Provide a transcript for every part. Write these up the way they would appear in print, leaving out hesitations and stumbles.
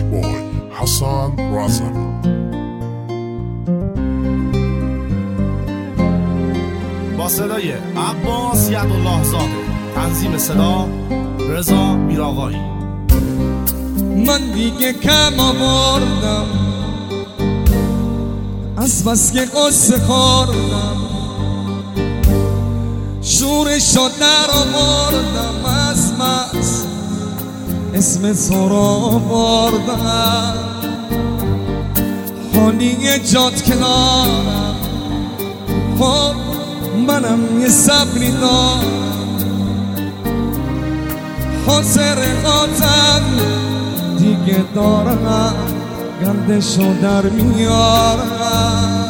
Music Boy Hassan Razak. با صدای عباس یدالله زاده، تنظیم صدا رضا میرآقایی. من دیگه کم آوردم از بس که قصه خوردم، شورشو در آوردم، از بس اسم تو را آوردم. حالی جات کنارم، خب منم یه صبری دارم، حاضر قاتل دیگه دارم، گندشو در میارم.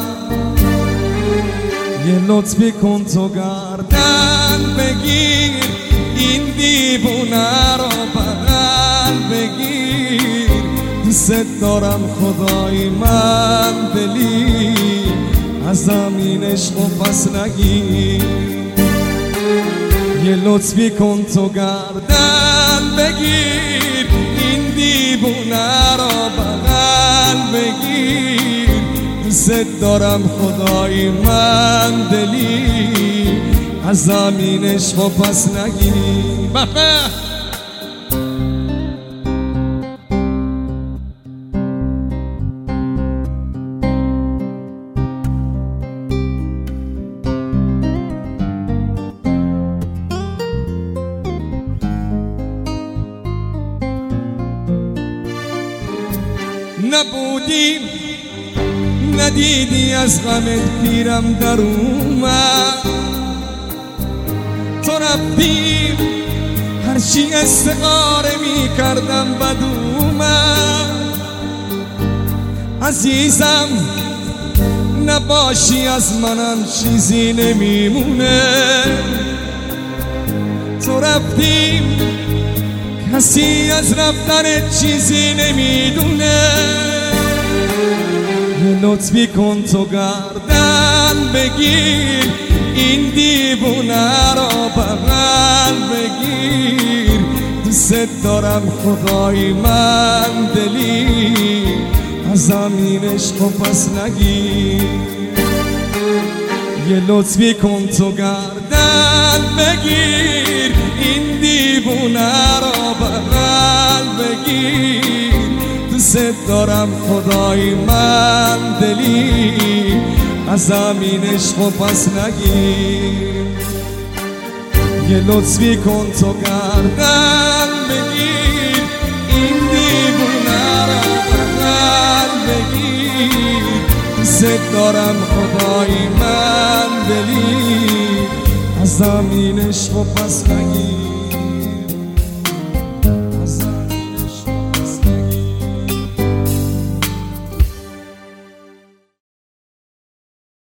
یه لطفی کن تو گردن بگیر، این دیوونه رو بغل بگیر. دوست دارم خدای من دلی، از زمین عشق و پس نگیر. یه لطفی کن تو گردن بگیر، این دیوونه رو بغل بگیر. دوست دارم خدای من دلی، از زمین عشق و پس نگیر. بخه نبودی ندیدی از غمت پیرم در اومد، تو رفتی هرچی استعاره می کردم بد اومد. عزیزم نباشی از منم چیزی نمیمونه، تو رفتی کسی از رفتن چیزی نمیدونه. یه لطفی کن تو گردن بگیر، این دیوونه را بغل بگیر. دوست دارم خدای من دلی، از زمین عشق و پس نگیر. یه لطفی کن تو گردن بگیر، این دیوونه را بغل بگیر. دوست دارم خدای من دلی، از زمین عشق و پس نگیر. یه لطفی کن تو گردن بگیر، این دیوونه را بغل بگیر. دوست دارم خدای من دلی، از زمین عشق و پس نگیر.